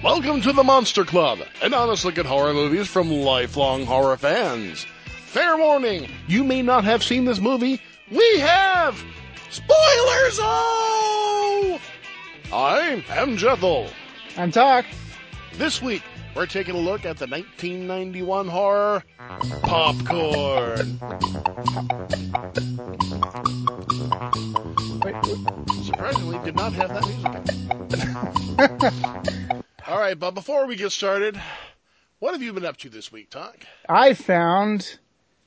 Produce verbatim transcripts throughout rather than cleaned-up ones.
Welcome to the Monster Club, an honest look at horror movies from lifelong horror fans. Fair warning, you may not have seen this movie. We have! Spoilers! Oh! I am Jethel. I'm Talk. This week, we're taking a look at the nineteen ninety-one horror Popcorn. Wait, surprisingly, did not have that music. All right, but before we get started, what have you been up to this week, Talk? I found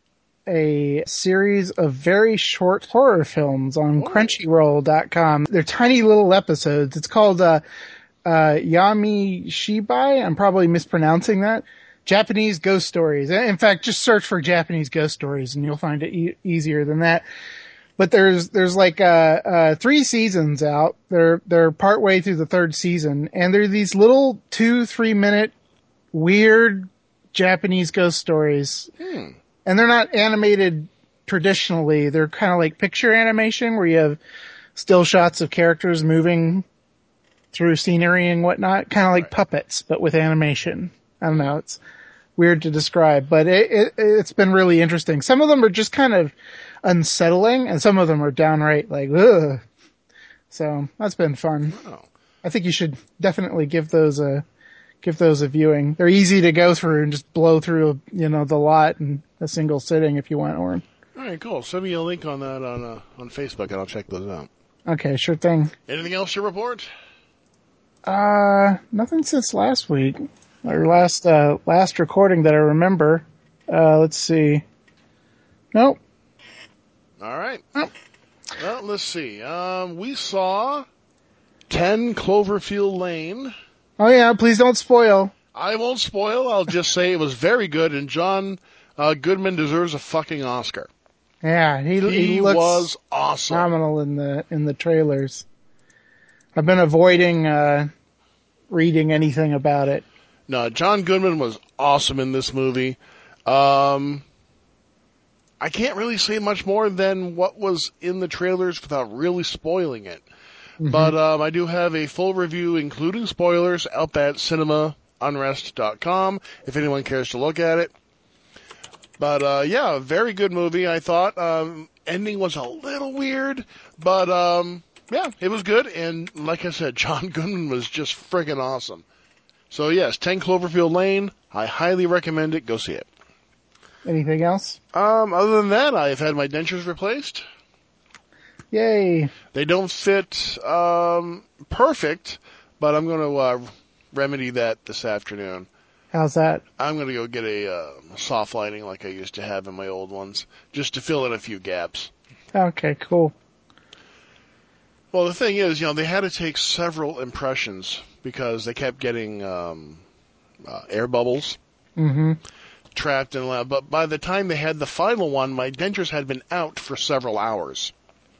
a series of very short horror films on Oh. Crunchyroll dot com. They're tiny little episodes. It's called uh, uh, Yami Shibai. I'm probably mispronouncing that. Japanese ghost stories. In fact, just search for Japanese ghost stories and you'll find it e- easier than that. But there's, there's like, uh, uh, three seasons out. They're, they're partway through the third season, and they're these little two, three minute weird Japanese ghost stories. Hmm. And they're not animated traditionally. They're kind of like picture animation where you have still shots of characters moving through scenery and whatnot. Kind of like Right. puppets, but with animation. I don't know. It's weird to describe, but it, it, it's been really interesting. Some of them are just kind of unsettling, and some of them are downright like, ugh. So that's been fun. Wow. I think you should definitely give those a, give those a viewing. They're easy to go through and just blow through, you know, the lot in a single sitting if you want, or. All right, cool. Send me a link on that on uh, on Facebook, and I'll check those out. Okay, sure thing. Anything else to report? Uh, nothing since last week. Our last, uh, last recording that I remember. Uh, let's see. Nope. All right. Oh. Well, let's see. Um, we saw ten Cloverfield Lane. Oh yeah, please don't spoil. I won't spoil. I'll just say it was very good, and John uh, Goodman deserves a fucking Oscar. Yeah, he, He, he looks was awesome. phenomenal in the, in the trailers. I've been avoiding, uh, reading anything about it. No, John Goodman was awesome in this movie. Um, I can't really say much more than what was in the trailers without really spoiling it. Mm-hmm. But um, I do have a full review, including spoilers, up at cinema unrest dot com, if anyone cares to look at it. But, uh, yeah, very good movie, I thought. Um, ending was a little weird, but, um, yeah, it was good. And like I said, John Goodman was just friggin' awesome. So, yes, ten Cloverfield Lane. I highly recommend it. Go see it. Anything else? Um, other than that, I've had my dentures replaced. Yay. They don't fit um, perfect, but I'm going to uh, remedy that this afternoon. How's that? I'm going to go get a uh, soft lining like I used to have in my old ones, just to fill in a few gaps. Okay, cool. Well, the thing is, you know, they had to take several impressions because they kept getting um, uh, air bubbles Mm-hmm. trapped in the lab. But by the time they had the final one, my dentures had been out for several hours.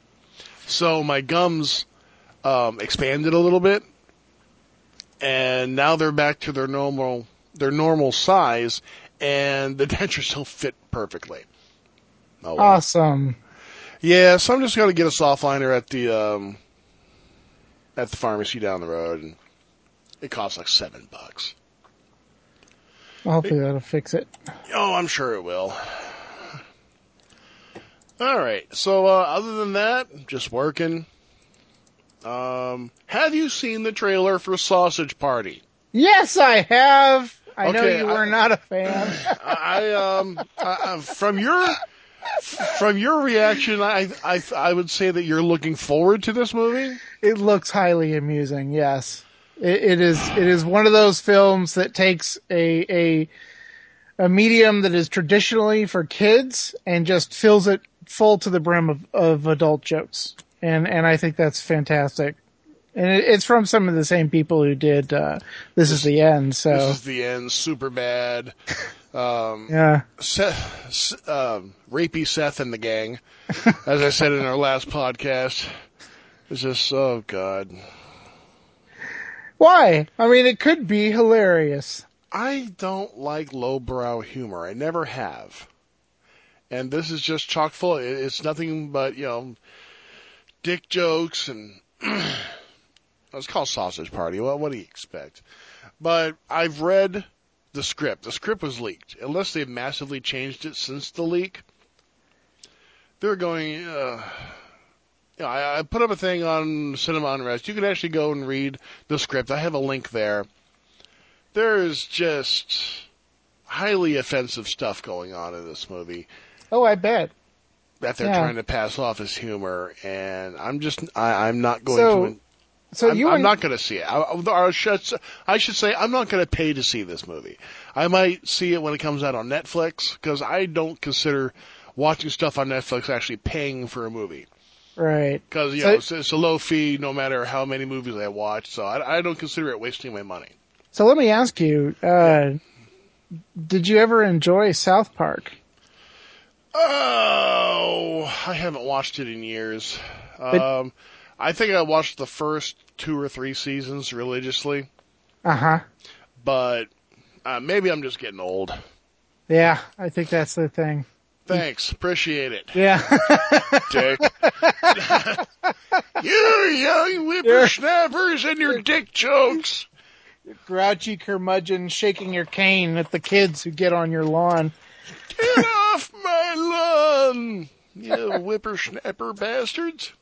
So my gums um, expanded a little bit, and now they're back to their normal their normal size, and the dentures don't fit perfectly. Oh, well. Awesome. Yeah, so I'm just going to get a soft liner at the um, at the pharmacy down the road, and it costs like seven bucks. Hopefully that'll fix it. Oh, I'm sure it will. All right. So, uh, other than that, just working. Um, have you seen the trailer for Sausage Party? Yes, I have. I know Okay, you were I- not a fan. I um, I, I- from your from your reaction, I, I I would say that you're looking forward to this movie. It looks highly amusing. Yes, it, it is. It is one of those films that takes a a a medium that is traditionally for kids and just fills it full to the brim of, of adult jokes. And and I think that's fantastic. And it, it's from some of the same people who did uh, This Is the End. So This is the end. Super bad. Um, yeah, Seth, um, rapey Seth and the gang, as I said in our last podcast. It's just, oh god. why? I mean, it could be hilarious. I don't like lowbrow humor. I never have. And this is just chock full. It's nothing but, you know, dick jokes and It's called Sausage Party. Well, what do you expect? But I've read the script. The script was leaked. Unless they've massively changed it since the leak, they're going. Uh, you know, I, I put up a thing on Cinema Unrest. You can actually go and read the script. I have a link there. There's just highly offensive stuff going on in this movie. Oh, I bet. That they're Yeah. trying to pass off as humor, and I'm just, I, I'm not going So- to. So I'm, you I'm and- not going to see it. I, I, should, I should say I'm not going to pay to see this movie. I might see it when it comes out on Netflix, because I don't consider watching stuff on Netflix actually paying for a movie. Right. Because, you So- know, it's, it's a low fee no matter how many movies I watch, so I, I don't consider it wasting my money. So let me ask you, uh, did you ever enjoy South Park? Oh, I haven't watched it in years. But- Um, I think I watched the first two or three seasons religiously, Uh-huh. but uh, maybe I'm just getting old. Yeah, I think that's the thing. Thanks. Appreciate it, Yeah. Dick. You young whippersnappers and your dick jokes. Grouchy curmudgeon shaking your cane at the kids who get on your lawn. Get off my lawn, you whippersnapper bastards.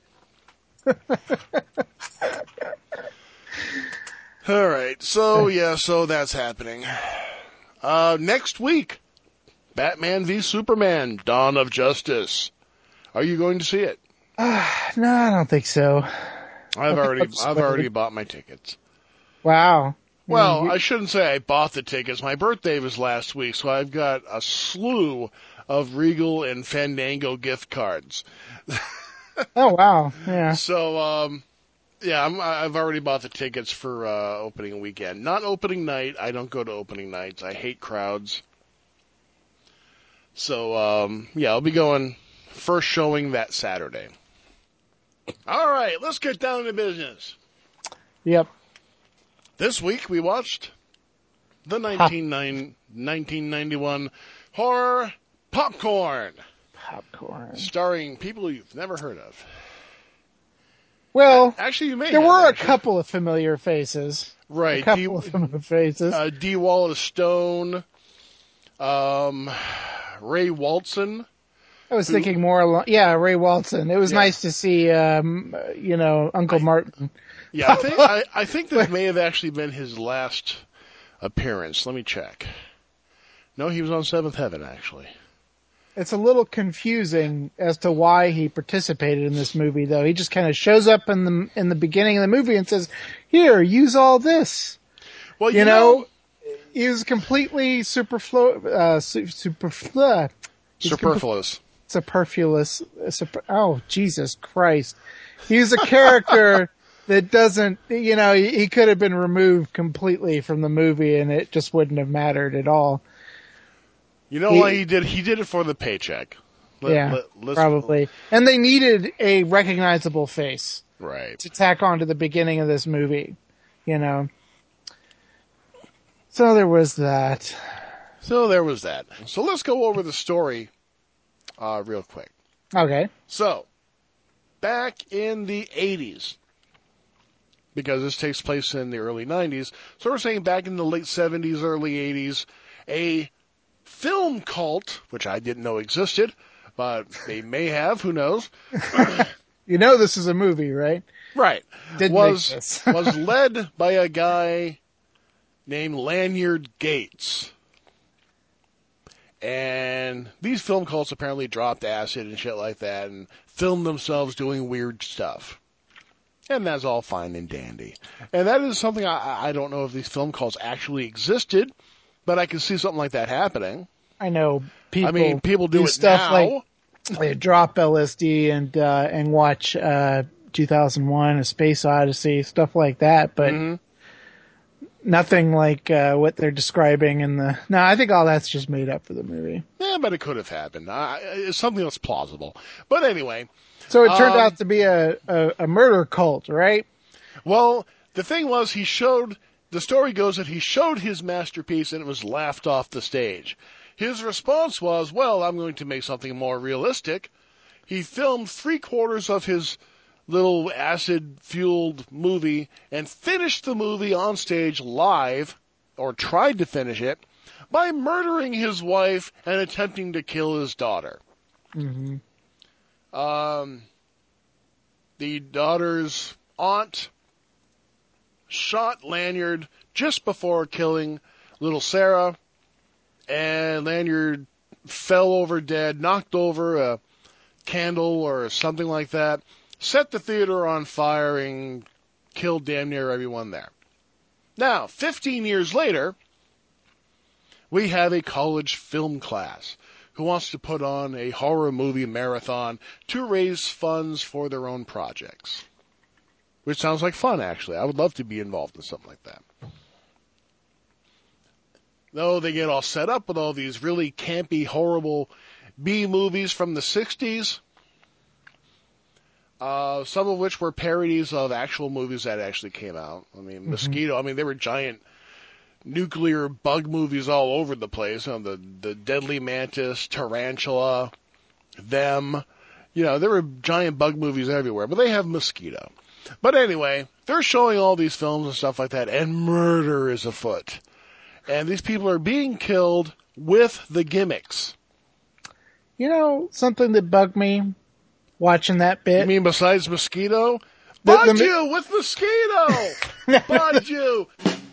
All right, so yeah, so that's happening. Uh, next week, Batman v Superman: Dawn of Justice. Are you going to see it? No, I don't think so. I've already, that's I've funny. already bought my tickets. Wow. Well, You- I shouldn't say I bought the tickets. My birthday was last week, so I've got a slew of Regal and Fandango gift cards. Oh, wow. Yeah. So, um, yeah, I'm, I've already bought the tickets for uh, opening weekend. Not opening night. I don't go to opening nights. I hate crowds. So, um, yeah, I'll be going first showing that Saturday. All right, let's get down to business. Yep. This week we watched the nineteen ninety-one horror Popcorn, Popcorn. starring people you've never heard of. Well, Actually, you may there have, were a actually. couple of familiar faces. Right. A couple D, of familiar faces. uh, D. Wallace Stone, um, Ray Walton. I was thinking more along, yeah, Ray Walton. It was Yeah. nice to see, um, uh, you know, Uncle Martin. Yeah, I think, I, I think this may have actually been his last appearance. Let me check. No, he was on Seventh Heaven, actually. It's a little confusing as to why he participated in this movie, though. He just kind of shows up in the in the beginning of the movie and says, "Here, use all this." Well, You, you, know, he was completely superflu- uh, su- superflu- he's superfluous. superfluous. uh, Super- oh, Jesus Christ! He's a character that doesn't, you know, he, he could have been removed completely from the movie, and it just wouldn't have mattered at all. You know He- why he did? He did it for the paycheck. Let- yeah, let- let's- probably. And they needed a recognizable face Right. to tack on to the beginning of this movie, you know. So there was that. So there was that. So let's go over the story uh, real quick. Okay. So, back in the eighties, because this takes place in the early nineties, so we're saying back in the late seventies, early eighties, a film cult, which I didn't know existed, but they may have, who knows, You know this is a movie, right? right, Didn't was, exist. was led by a guy named Lanyard Gates. And these film cults apparently dropped acid and shit like that and filmed themselves doing weird stuff. And that's all fine and dandy. And that is something I, I don't know if these film cults actually existed, but I can see something like that happening. I know people. I mean, people do, it stuff now. like they drop L S D and uh, and watch uh, two thousand one: A Space Odyssey, stuff like that. But Mhm. nothing like uh, what they're describing in the. No, I think all that's just made up for the movie. Yeah, but it could have happened. Uh, it's something that's plausible. But anyway, So it turned Um, out to be a, a, a murder cult, right? well, the thing was he showed, the story goes that he showed his masterpiece and it was laughed off the stage. His response was, well, I'm going to make something more realistic. He filmed three quarters of his little acid-fueled movie and finished the movie on stage live, or tried to finish it, by murdering his wife and attempting to kill his daughter. Mm-hmm. Um, the daughter's aunt shot Lanyard just before killing little Sarah, and Lanyard fell over dead, knocked over a candle or something like that, set the theater on fire, and killed damn near everyone there. Now, fifteen years later, we have a college film class who wants to put on a horror movie marathon to raise funds for their own projects. Which sounds like fun, actually. I would love to be involved in something like that. Though they get all set up with all these really campy, horrible B movies from the sixties, uh, some of which were parodies of actual movies that actually came out. I mean, mm-hmm. Mosquito, I mean, they were giant nuclear bug movies all over the place. You know, the, the Deadly Mantis, Tarantula, Them. You know, there were giant bug movies everywhere, but they have Mosquito. But anyway, they're showing all these films and stuff like that, and murder is afoot. And these people are being killed with the gimmicks. You know, something that bugged me watching that bit? You mean besides Mosquito? The, Bugged the, you with Mosquito! Bugged you!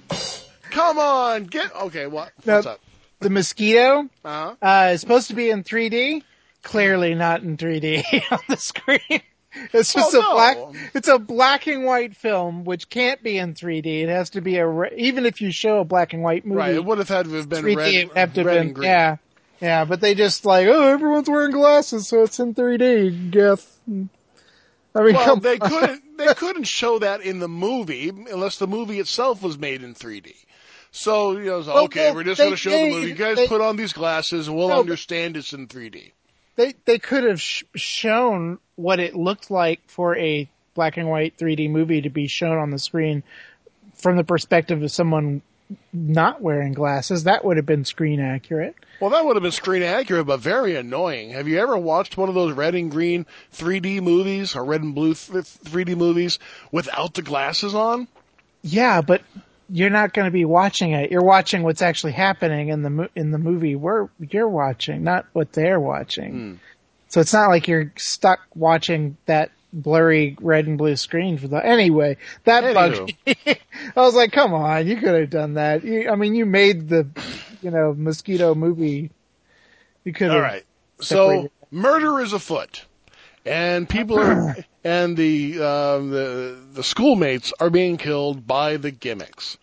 Come on, get... Okay, what? What's the, up? The Mosquito uh-huh. uh, is supposed to be in three D. Clearly not in three D on the screen. It's just oh, a no. black, it's a black and white film, which can't be in three D. It has to be a, re- even if you show a black and white movie. Right, it would have had to have been three D, red, it would have to red been, and green. Yeah, yeah, but they just like, oh, everyone's wearing glasses, so it's in three D, Jeff. I mean, well, come they on. couldn't, they couldn't show that in the movie unless the movie itself was made in three D. So, you know, well, okay, well, we're just they, going to show they, the movie. You guys they, put on these glasses and we'll no, understand it's in three D. They they could have sh- shown what it looked like for a black and white three D movie to be shown on the screen from the perspective of someone not wearing glasses. That would have been screen accurate. Well, that would have been screen accurate, but very annoying. Have you ever watched one of those red and green three D movies or red and blue three D movies without the glasses on? Yeah, but you're not going to be watching it. You're watching what's actually happening in the mo- in the movie we're you're watching, not what they're watching. Mm. So it's not like you're stuck watching that blurry red and blue screen for the. Anyway, that Anywho. bugged me. I was like, come on, you could have done that. You, I mean, you made the, you know, Mosquito movie. You could have. All right. So murder is afoot, and people are. And the, uh, the the schoolmates are being killed by the gimmicks.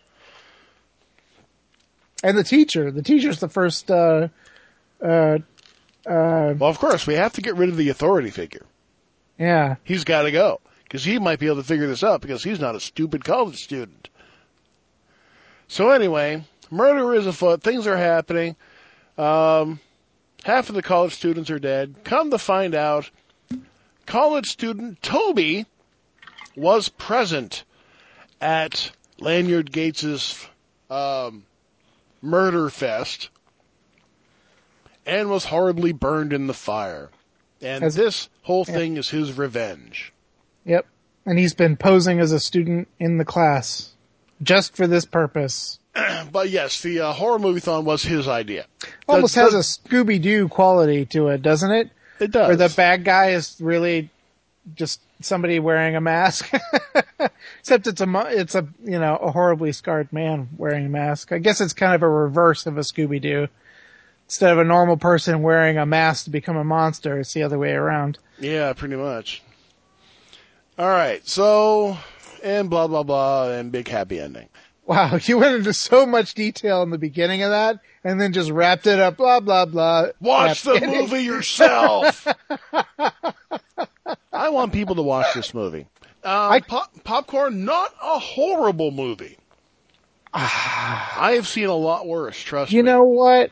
And the teacher. The teacher's the first... Uh, uh, uh, well, of course, we have to get rid of the authority figure. Yeah. He's got to go. Because he might be able to figure this out because he's not a stupid college student. So anyway, murder is afoot. Things are happening. Um, half of the college students are dead. Come to find out... college student Toby was present at Lanyard Gates's um, murder fest and was horribly burned in the fire. And as, this whole thing yeah. is his revenge. Yep. And he's been posing as a student in the class just for this purpose. But yes, the uh, horror movie-thon was his idea. Almost the, has the, a Scooby-Doo quality to it, doesn't it? It does. Where the bad guy is really just somebody wearing a mask. Except it's a, it's a, you know, a horribly scarred man wearing a mask. I guess it's kind of a reverse of a Scooby-Doo. Instead of a normal person wearing a mask to become a monster, it's the other way around. Yeah, pretty much. All right, so, and blah, blah, blah, and big happy ending. Wow, you went into so much detail in the beginning of that, and then just wrapped it up, blah, blah, blah. Watch the movie yourself! I want people to watch this movie. Um, I, pop, Popcorn, not a horrible movie. I have seen a lot worse, trust you me. You know what?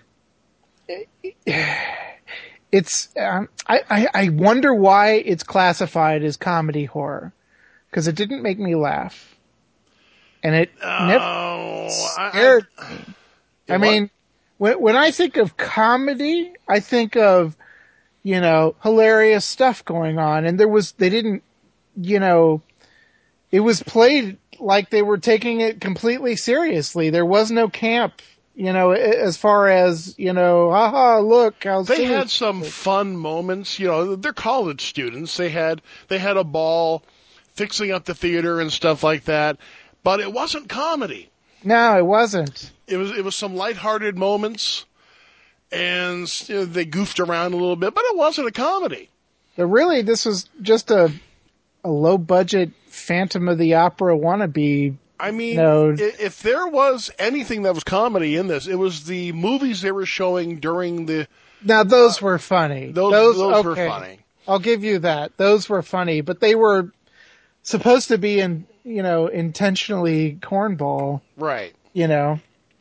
It's, um, I, I, I wonder why it's classified as comedy horror. Because it didn't make me laugh. And it oh, never scared I, I, me. I mean, when, when I think of comedy, I think of, you know, hilarious stuff going on. And there was, they didn't you know, it was played like they were taking it completely seriously. There was no camp, you know, as far as, you know, haha, look how They silly. had some fun moments. You know, they're college students. They had they had a ball fixing up the theater and stuff like that. But it wasn't comedy. No, it wasn't. It was it was some lighthearted moments, and you know, they goofed around a little bit, but it wasn't a comedy. But really, this was just a a low budget Phantom of the Opera wannabe. I mean, No. i- if there was anything that was comedy in this, it was the movies they were showing during the. Now those were funny. Those those those were okay. funny. I'll give you that. Those were funny, but they were supposed to be in, you know, intentionally cornball, Right. you know.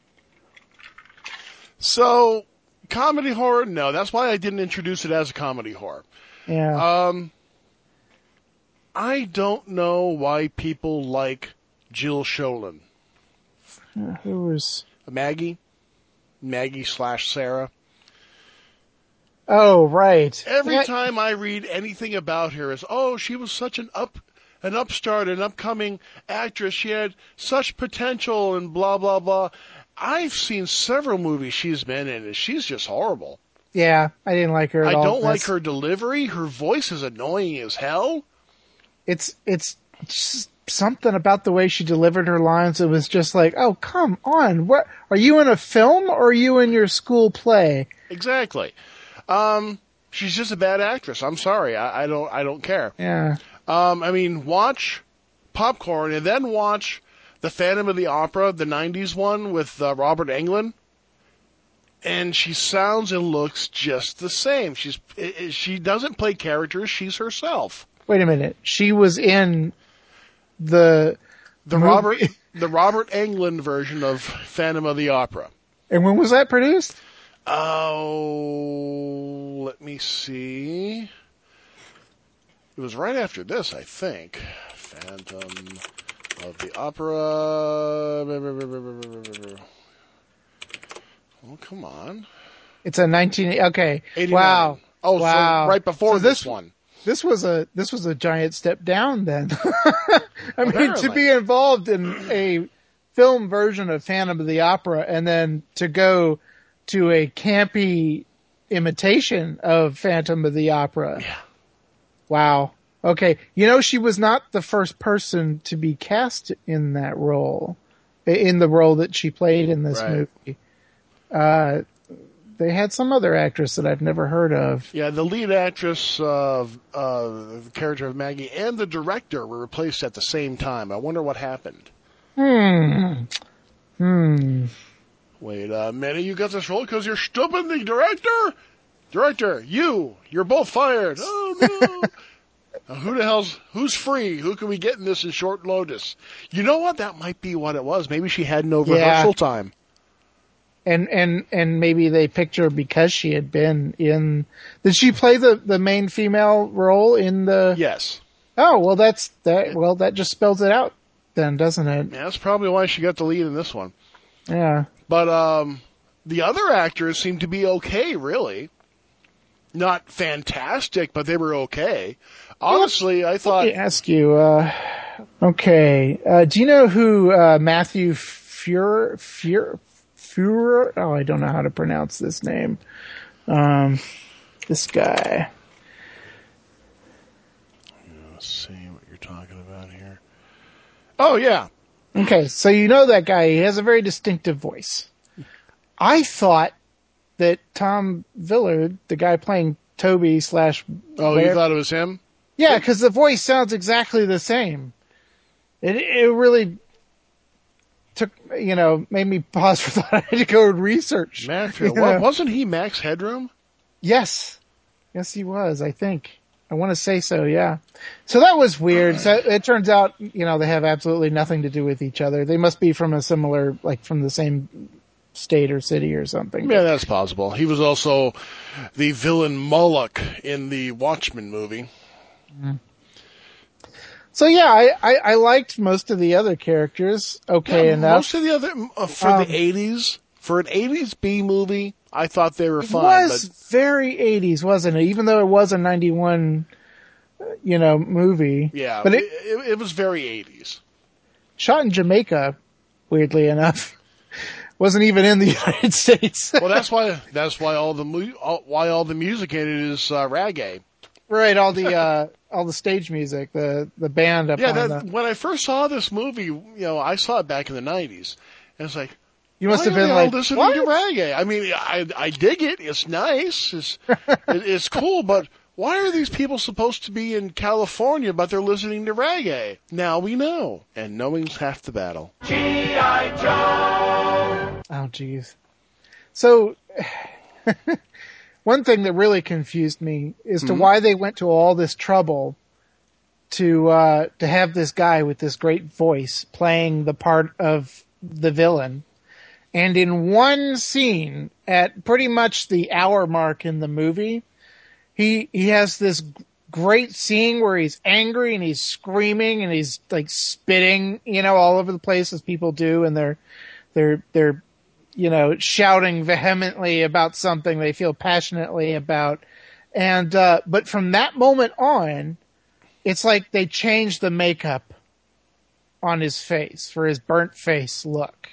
So, comedy horror? No, that's why I didn't introduce it as a comedy horror. Yeah. Um, I don't know why people like Jill Sholin. Uh, who was? Maggie? Maggie slash Sarah. Oh, right. Every Yeah, time I read anything about her is, oh, she was such an up, an upstart, an upcoming actress. She had such potential and blah, blah, blah. I've seen several movies she's been in, and she's just horrible. Yeah, I didn't like her at I all. don't like That's- her delivery. Her voice is annoying as hell. It's it's just something about the way she delivered her lines. It was just like, oh, come on. What are you in a film or are you in your school play? Exactly. Um, she's just a bad actress. I'm sorry. I, I don't. I don't care. Yeah. Um, I mean, watch Popcorn and then watch the Phantom of the Opera, the nineties one with uh, Robert Englund, and she sounds and looks just the same. She's i- i- she doesn't play characters. She's herself. Wait a minute. She was in the The movie- Robert the Robert Englund version of Phantom of the Opera. And when was that produced? Oh, let me see. It was right after this, I think. Phantom of the Opera. Oh, come on. It's a nineteen. Okay. eighty-nine. Wow. Oh, wow. so right before So this, this one. This was a this was a giant step down then. I mean, to Apparently. be involved in a film version of Phantom of the Opera and then to go to a campy imitation of Phantom of the Opera. Yeah. Wow. Okay. You know, she was not the first person to be cast in that role, in the role that she played in this Right. movie. Uh, they had some other actress that I've never heard of. Yeah, the lead actress of uh, the character of Maggie and the director were replaced at the same time. I wonder what happened. Hmm. Hmm. Wait a minute, you got this role because you're stupid, the director? Director, you, you're both fired. Oh, no. Now, who the hell's, who's free? Who can we get in this in short notice? You know what? That might be what it was. Maybe she had no Yeah. rehearsal time. And, and, and maybe they picked her because she had been in, did she play the, the main female role in the, Yes. oh, well that's, that, well that just spells it out then, doesn't it? Yeah, that's probably why she got the lead in this one. Yeah. But, um, the other actors seemed to be okay, really. Not fantastic, but they were okay. Honestly, I thought, Let me ask you, uh, okay, uh, do you know who, uh, Matthew Fuhrer, Fuhrer, Fuhrer? Oh, I don't know how to pronounce this name. Um, this guy. let's see what you're talking about here. Oh, yeah. Okay, so you know that guy. He has a very distinctive voice. I thought that Tom Villard, the guy playing Toby slash... Oh, you thought it was him? Yeah, because the voice sounds exactly the same. It it really took, you know, made me pause for thought. I had to go and research. Manfield. You Wa- know? Wasn't he Max Headroom? Yes. Yes, he was, I think. I want to say so, yeah. So that was weird. So it turns out, you know, they have absolutely nothing to do with each other. They must be from a similar, like from the same state or city or something. Yeah, that's possible. He was also the villain Moloch in the Watchmen movie. So yeah, I, I, I liked most of the other characters. Okay Yeah, enough. most of the other, uh, for Um, the eighties, for an eighties B movie, I thought they were It fine. was very eighties, wasn't it? Even though it was a ninety-one you know, movie. Yeah, But it, it it, it was very eighties. shot in Jamaica, weirdly enough. Wasn't even in the United States. Well, that's why that's why all the mu- all, why all the music in it is uh, reggae. Right, all the uh, all the stage music, the the band up Yeah, on that, the. when I first saw this movie, you know, I saw it back in the nineties, and it's like, You must why have are been they all like, listening what? to reggae? I mean, I I dig it. It's nice. It's it, it's cool, but why are these people supposed to be in California, but they're listening to reggae? Now we know, and knowing's half the battle. G I. Joe! Oh, jeez. So, one thing that really confused me is to Mhm. why they went to all this trouble to uh, to have this guy with this great voice playing the part of the villain. And in one scene, at pretty much the hour mark in the movie, he he has this great scene where he's angry and he's screaming and he's like spitting, you know, all over the place as people do, and they're they're they're you know shouting vehemently about something they feel passionately about. And uh, but from that moment on, it's like they changed the makeup on his face for his burnt face look.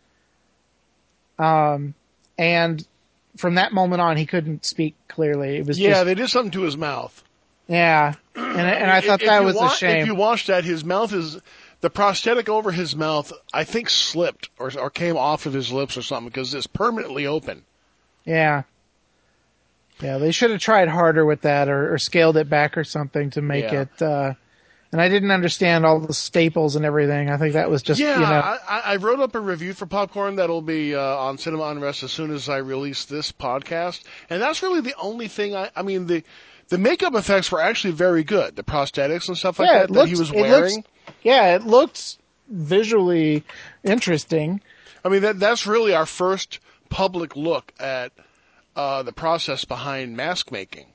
Um, and from that moment on, he couldn't speak clearly. It was Yeah, just, they did something to his mouth. yeah. And, and I thought If that you was wa- a shame. If you watch that, his mouth is the prosthetic over his mouth. I think slipped or or came off of his lips or something because it's permanently open. Yeah. Yeah, they should have tried harder with that or, or scaled it back or something to make Yeah. it, uh, and I didn't understand all the staples and everything. I think that was just, Yeah, you know, I, I I wrote up a review for Popcorn that'll be uh, on Cinema Unrest as soon as I release this podcast, and that's really the only thing. I I mean the the makeup effects were actually very good. The prosthetics and stuff like yeah, that it that looks, he was it wearing. looks, yeah, it looks visually interesting. I mean that that's really our first public look at uh, the process behind mask making,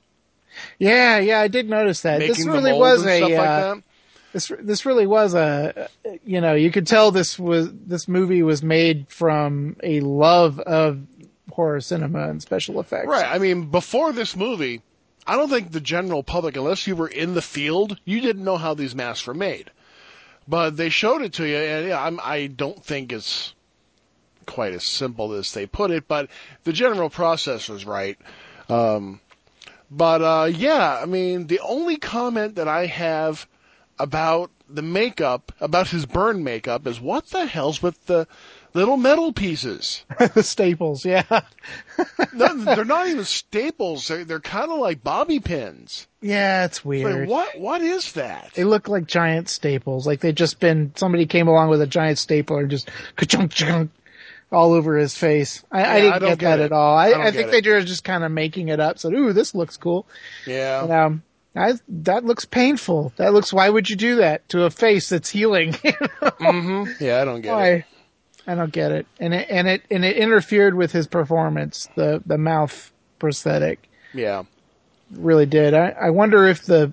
Yeah, yeah, I did notice that. making This the really mold was and a, stuff like uh, that. This this really was a, you know, you could tell this was this movie was made from a love of horror cinema and special effects. Right. I mean, before this movie, I don't think the general public, unless you were in the field, you didn't know how these masks were made. But they showed it to you, and yeah, I'm, I don't think it's quite as simple as they put it, but the general process was right. Um, but uh, yeah, I mean, the only comment that I have about the makeup, about his burn makeup, is what the hell's with the little metal pieces? The staples, yeah. No, they're not even staples. They're, they're kind of like bobby pins. Yeah, it's It's weird. like, what? What is that? They look like giant staples. Like they just been, somebody came along with a giant stapler and just ka-chunk, chunk all over his face. I, Yeah, I didn't I don't get, get that it. at all. I, I don't I think get they were just kind of making it up. Said, ooh, this looks cool. Yeah. And, um, I, that looks painful. That looks, why would you do that to a face that's healing? Mm-hmm. Yeah, I don't get Why? it. I don't get it. And it, and it, and it interfered with his performance. The, the mouth prosthetic Yeah. really did. I, I wonder if the,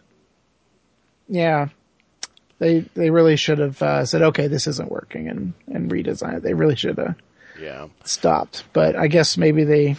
yeah, they, they really should have, uh, said, okay, this isn't working and, and redesigned it. They really should have Yeah. stopped, but I guess maybe they,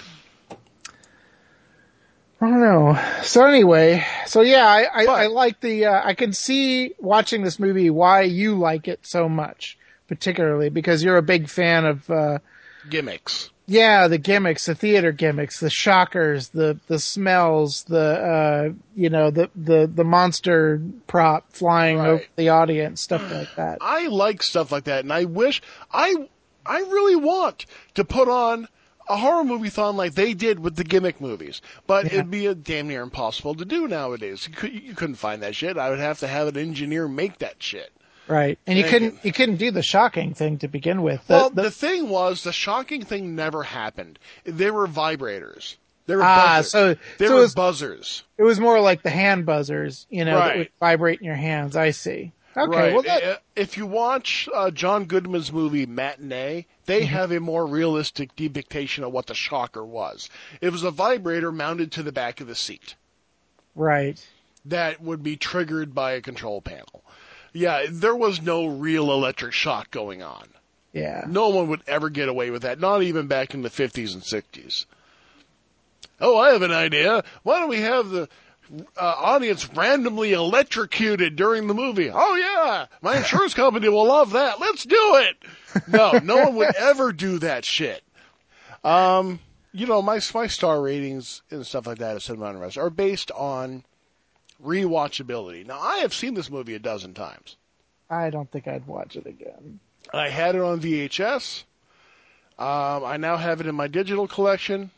I don't know. So anyway, so yeah, I, I, But- I like the, uh, I can see watching this movie why you like it so much, particularly because you're a big fan of, uh, Gimmicks. yeah, the gimmicks, the theater gimmicks, the shockers, the, the smells, the, uh, you know, the, the, the monster prop flying Right. over the audience, stuff like that. I like stuff like that, and I wish I I really want to put on a horror movie-thon like they did with the gimmick movies, but Yeah. it'd be a damn near impossible to do nowadays. You, could, you couldn't find that shit. I would have to have an engineer make that shit. Right. And you Thank couldn't, you. you couldn't do the shocking thing to begin with. The, Well, the- the thing was, the shocking thing never happened. They were vibrators. They were Ah, buzzers. so- they so were it's- buzzers. it was more like the hand buzzers, you know, that Right. would vibrate in your hands. I see. Okay. Right. Well, that, Uh, if you watch uh, John Goodman's movie Matinee, they Mm-hmm. have a more realistic depiction of what the shocker was. It was a vibrator mounted to the back of the seat right. that would be triggered by a control panel. Yeah, there was no real electric shock going on. Yeah. No one would ever get away with that, not even back in the fifties and sixties. Oh, I have an idea. Why don't we have the uh, audience randomly electrocuted during the movie. Oh yeah, my insurance company will love that. Let's do it. No, no one would ever do that shit. Um, you know, my my star ratings and stuff like that at Cinema Unrest are based on rewatchability. Now, I have seen this movie a dozen times. I don't think I'd watch it again. I had it on V H S. Um, I now have it in my digital collection.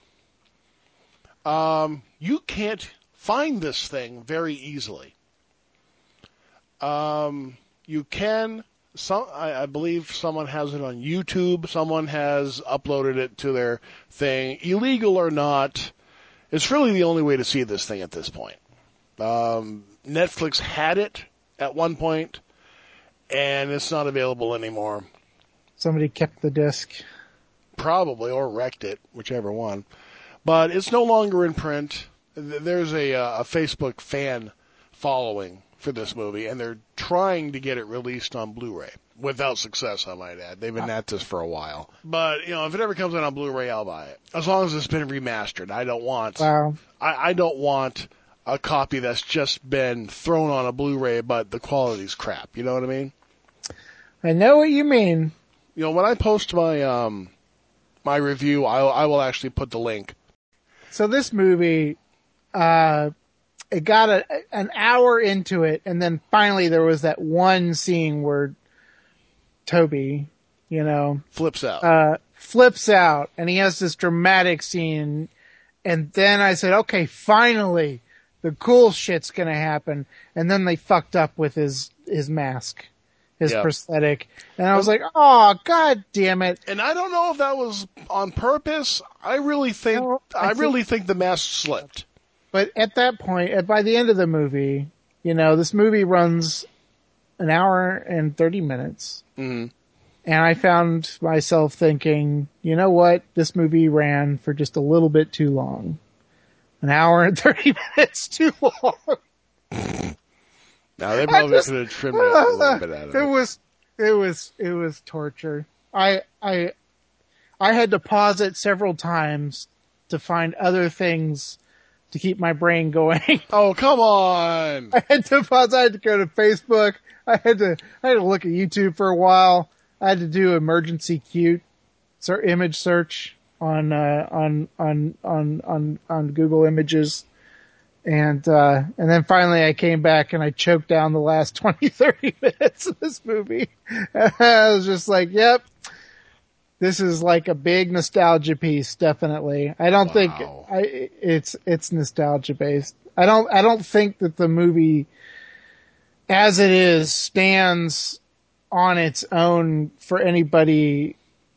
Um, you can't find this thing very easily. Um, you can, some, I, I believe someone has it on YouTube. Someone has uploaded it to their thing. Illegal or not, it's really the only way to see this thing at this point. Um, Netflix had it at one point, and it's not available anymore. Somebody kept the disc. Probably, or wrecked it, whichever one. But it's no longer in print. There's a, uh, a Facebook fan following for this movie, and they're trying to get it released on Blu-ray. Without success, I might add. They've been at this for a while. But, you know, if it ever comes out on Blu-ray, I'll buy it. As long as it's been remastered. I don't want... Wow. I, I don't want a copy that's just been thrown on a Blu-ray, but the quality's crap. You know what I mean? I know what you mean. You know, when I post my um my review, I, I will actually put the link. So this movie, uh, it got a, an hour into it, and then finally there was that one scene where Toby, you know, Flips out. uh, flips out, and he has this dramatic scene, and then I said, okay, finally, the cool shit's gonna happen, and then they fucked up with his, his mask, his Yep. prosthetic, and I was like, oh, god damn it. And I don't know if that was on purpose. I really think No, I I, think- really think the mask slipped. But at that point, at, by the end of the movie, you know, this movie runs an hour and thirty minutes. Mm-hmm. And I found myself thinking, you know what? This movie ran for just a little bit too long. An hour and thirty minutes too long. Now they probably just- could have trimmed it a little bit out of It it. was, it was, it was torture. I, I, I had to pause it several times to find other things to keep my brain going. Oh, come on! I had to pause. I had to go to Facebook. I had to. I had to look at YouTube for a while. I had to do emergency cute ser- image search on uh, on on on on on Google Images, and uh, and then finally I came back and I choked down the last twenty, thirty minutes of this movie. I was just like, "Yep, this is like a big nostalgia piece." Definitely, I don't Wow. think I it's it's nostalgia based. I don't I don't think that the movie, as it is, stands on its own for anybody,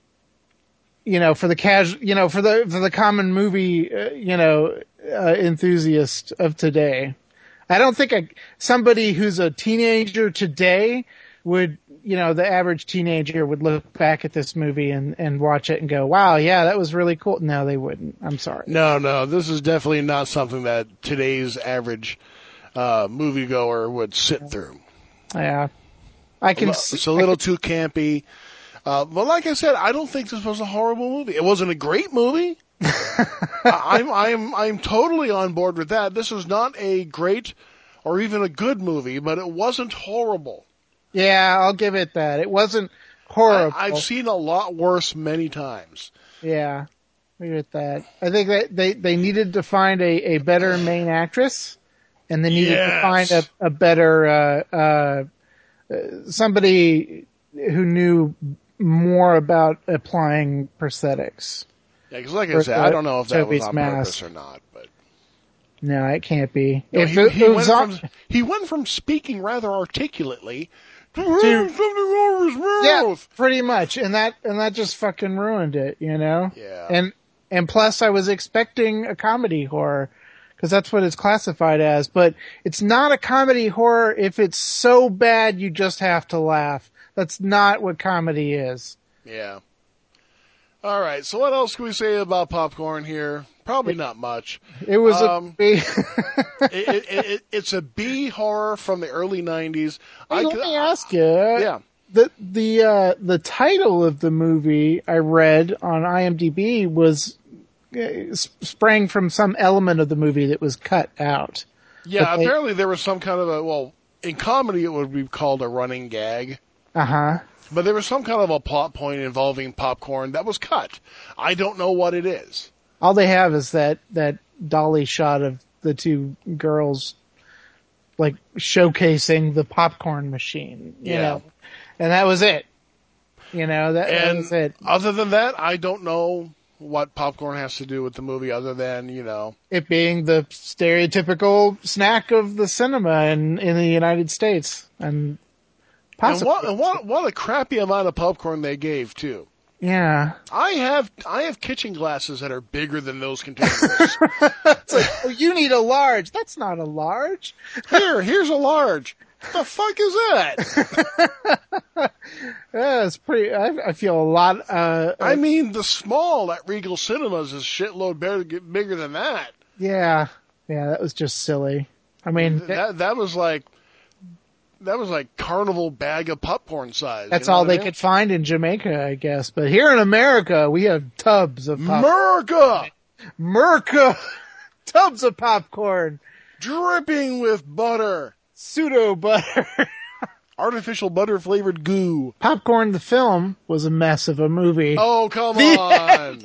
you know, for the casual, you know, for the, for the common movie, uh, you know, uh, enthusiast of today. I don't think a, somebody who's a teenager today would, you know, the average teenager would look back at this movie and, and watch it and go, wow, yeah, that was really cool. No, they wouldn't. I'm sorry. No, no, this is definitely not something that today's average uh, moviegoer would sit through. Yeah. I can It's see, a little too campy. Uh, but like I said, I don't think this was a horrible movie. It wasn't a great movie. I'm, I'm, I'm totally on board with that. This is not a great or even a good movie, but it wasn't horrible. yeah, I'll give it that. It wasn't horrible. I, I've seen a lot worse many times. Yeah, I agree with that. I think that they, they needed to find a, a better main actress, and they needed Yes. to find a, a better, uh, uh, somebody who knew more about applying prosthetics. Yeah, because like I For, said, uh, I don't know if that Toby's was on mask. purpose or not, but No, it can't be. No, if he, it, he it went was on, from, he went from speaking rather articulately to having something over his yeah, mouth. pretty much, and that and that just fucking ruined it, you know. Yeah. And and plus, I was expecting a comedy horror because that's what it's classified as, but it's not a comedy horror if it's so bad you just have to laugh. That's not what comedy is. Yeah. All right. So what else can we say about Popcorn here? Probably not much. It was Um, a. it, it, it, it's a B horror from the early nineties. Hey, let me ask you. Yeah. The the uh, the title of the movie I read on IMDb was uh, sprang from some element of the movie that was cut out. Yeah, they, apparently there was some kind of a, well, in comedy it would be called a running gag. Uh-huh. But there was some kind of a plot point involving popcorn that was cut. I don't know what it is. All they have is that, that dolly shot of the two girls, like, showcasing the popcorn machine, you Yeah. know, and that was it. You know, that, that And was it. other than that, I don't know what popcorn has to do with the movie other than, you know. It being the stereotypical snack of the cinema in, in the United States. And possibly. And what, and what, what a crappy amount of popcorn they gave, too. Yeah. I have I have kitchen glasses that are bigger than those containers. It's like, oh, you need a large. That's not a large. Here, here's a large. The fuck is that? Yeah, it's pretty, I, I feel a lot, uh, I mean, the small at Regal Cinemas is shitload bigger, bigger than that. yeah, yeah, that was just silly. I mean, That that was like that was like carnival bag of popcorn size. that's you know all what they I mean? could find in Jamaica, I guess. But here in America, we have tubs of popcorn. Merca Merca! Tubs of popcorn. dripping with butter, Pseudo butter. artificial butter flavored goo. Popcorn the film was a mess of a movie. Oh come The on!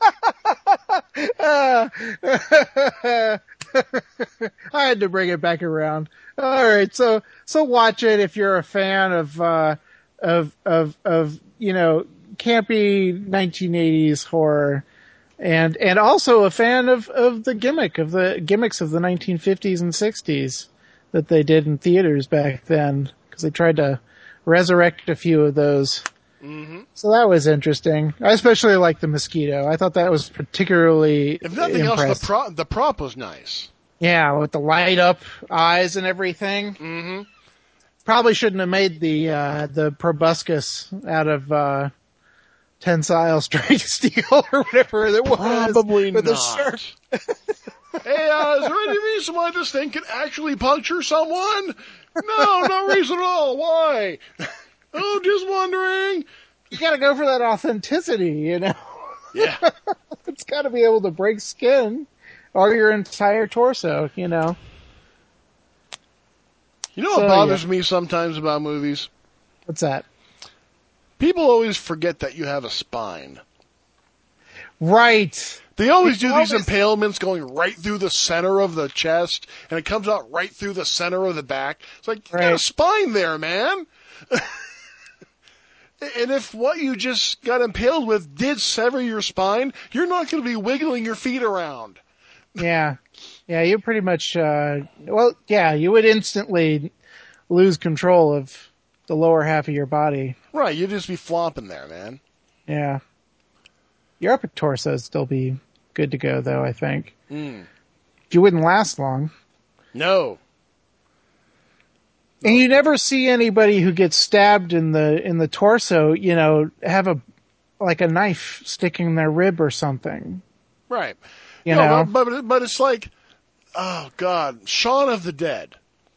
I had to bring it back around. All right, so so watch it if you're a fan of uh of of of you know campy nineteen eighties horror, and and also a fan of of the gimmick of the gimmicks of the nineteen fifties and sixties that they did in theaters back then, because they tried to resurrect a few of those. Mm-hmm. So that was interesting. I especially like the mosquito. I thought that was particularly If nothing impressive. else, the prop the prop was nice. Yeah, with the light up eyes and everything. Mm-hmm. Probably shouldn't have made the uh the proboscis out of uh tensile strength steel or whatever it was. Probably with not. A sharp... Hey, uh, is there any reason why this thing can actually puncture someone? No, no reason at all. Why? Oh, just wondering. You gotta go for that authenticity, you know? Yeah. It's gotta be able to break skin or your entire torso, you know? You know So, what bothers yeah. me sometimes about movies? What's that? People always forget that you have a spine. Right. They always do They these always- impalements going right through the center of the chest, and it comes out right through the center of the back. It's like, you got a Right. spine there, man. And if what you just got impaled with did sever your spine, you're not going to be wiggling your feet around. Yeah. Yeah, you pretty much, uh, well, yeah, you would instantly lose control of the lower half of your body. Right, you'd just be flopping there, man. Yeah. Your upper torso would still be good to go, though, I think. Mm. You wouldn't last long. No. And you never see anybody who gets stabbed in the, in the torso, you know, have a, like a knife sticking in their rib or something. Right. You No, know? But, but, but it's like, oh, God, Shaun of the Dead.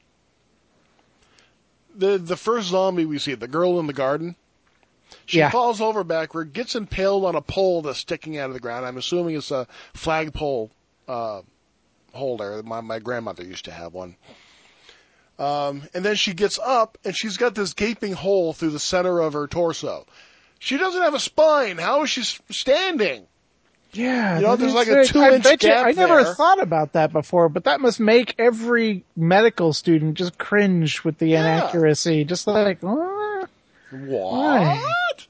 The the first zombie we see, the girl in the garden, she Yeah. falls over backward, gets impaled on a pole that's sticking out of the ground. I'm assuming it's a flagpole uh, holder. My, my grandmother used to have one. Um, and then she gets up, and she's got this gaping hole through the center of her torso. She doesn't have a spine. How is she s- standing? Yeah. You know, that there's is like a very- two-inch I bet you- gap I never there. thought about that before, but that must make every medical student just cringe with the Yeah. inaccuracy. Just like, what? What?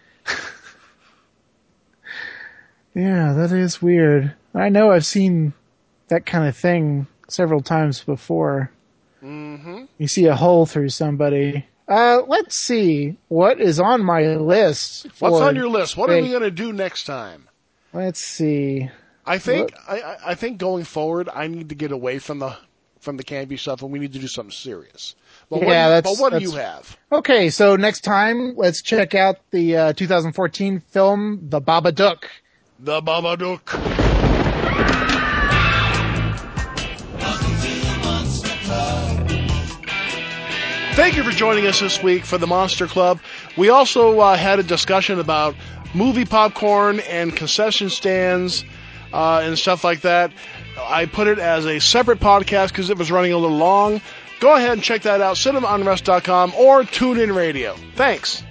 Yeah, that is weird. I know I've seen that kind of thing several times before. Mm-hmm. You see a hole through somebody. Uh, let's see what is on my list. What's for- on your list? What are we Wait, going to do next time? Let's see. I think I, I- I think going forward, I need to get away from the from the campy stuff, and we need to do something serious. But what, Yeah, do you, that's- but what do you that's- have? Okay, so next time, let's check out the uh, two thousand fourteen film, The Babadook. The Babadook. Thank you for joining us this week for the Monster Club. We also uh, had a discussion about movie popcorn and concession stands. uh, and stuff like that. I put it as a separate podcast because it was running a little long. Go ahead and check that out, cinema unrest dot com or TuneIn Radio. Thanks.